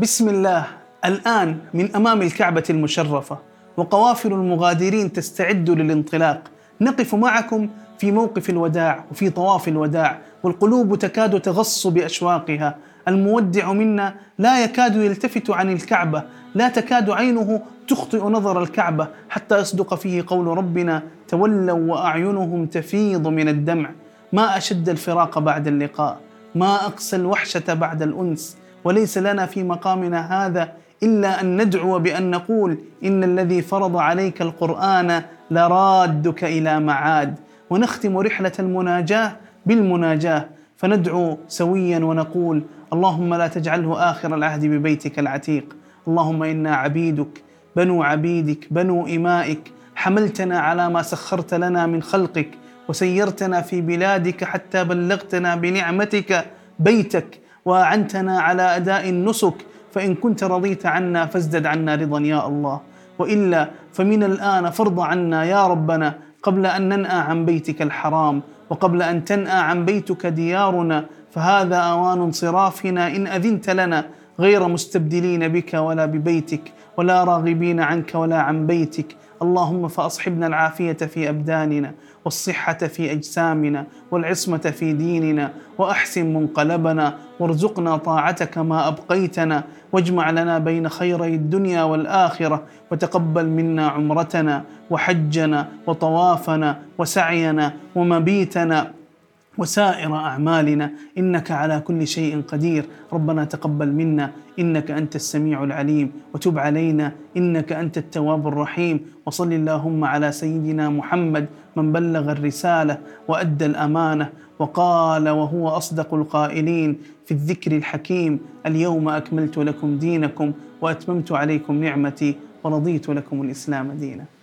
بسم الله. الآن من أمام الكعبة المشرفة وقوافل المغادرين تستعد للانطلاق، نقف معكم في موقف الوداع وفي طواف الوداع، والقلوب تكاد تغص بأشواقها. المودع منا لا يكاد يلتفت عن الكعبة، لا تكاد عينه تخطئ نظر الكعبة حتى يصدق فيه قول ربنا: تولوا وأعينهم تفيض من الدمع. ما أشد الفراق بعد اللقاء، ما أقسى الوحشة بعد الأنس، وليس لنا في مقامنا هذا إلا أن ندعو بأن نقول: إن الذي فرض عليك القرآن لرادك إلى معاد. ونختم رحلة المناجاة بالمناجاة، فندعو سويا ونقول: اللهم لا تجعله آخر العهد ببيتك العتيق. اللهم إنا عبيدك بنو عبيدك بنو إمائك، حملتنا على ما سخرت لنا من خلقك، وسيرتنا في بلادك حتى بلغتنا بنعمتك بيتك، وأعنتنا على أداء النسك. فإن كنت رضيت عنا فازدد عنا رضا يا الله، وإلا فمن الآن فارض عنا يا ربنا قبل أن ننأى عن بيتك الحرام، وقبل أن تنأى عن بيتك ديارنا. فهذا أوان انصرافنا إن أذنت لنا، غير مستبدلين بك ولا ببيتك، ولا راغبين عنك ولا عن بيتك. اللهم فأصحبنا العافية في أبداننا، والصحة في أجسامنا، والعصمة في ديننا، وأحسن منقلبنا، وارزقنا طاعتك ما أبقيتنا، واجمع لنا بين خيري الدنيا والآخرة، وتقبل منا عمرتنا وحجنا وطوافنا وسعينا ومبيتنا وسائر أعمالنا، إنك على كل شيء قدير. ربنا تقبل منا إنك أنت السميع العليم، وتب علينا إنك أنت التواب الرحيم. وصل اللهم على سيدنا محمد من بلغ الرسالة وأدى الأمانة، وقال وهو أصدق القائلين في الذكر الحكيم: اليوم أكملت لكم دينكم وأتممت عليكم نعمتي ورضيت لكم الإسلام دينا.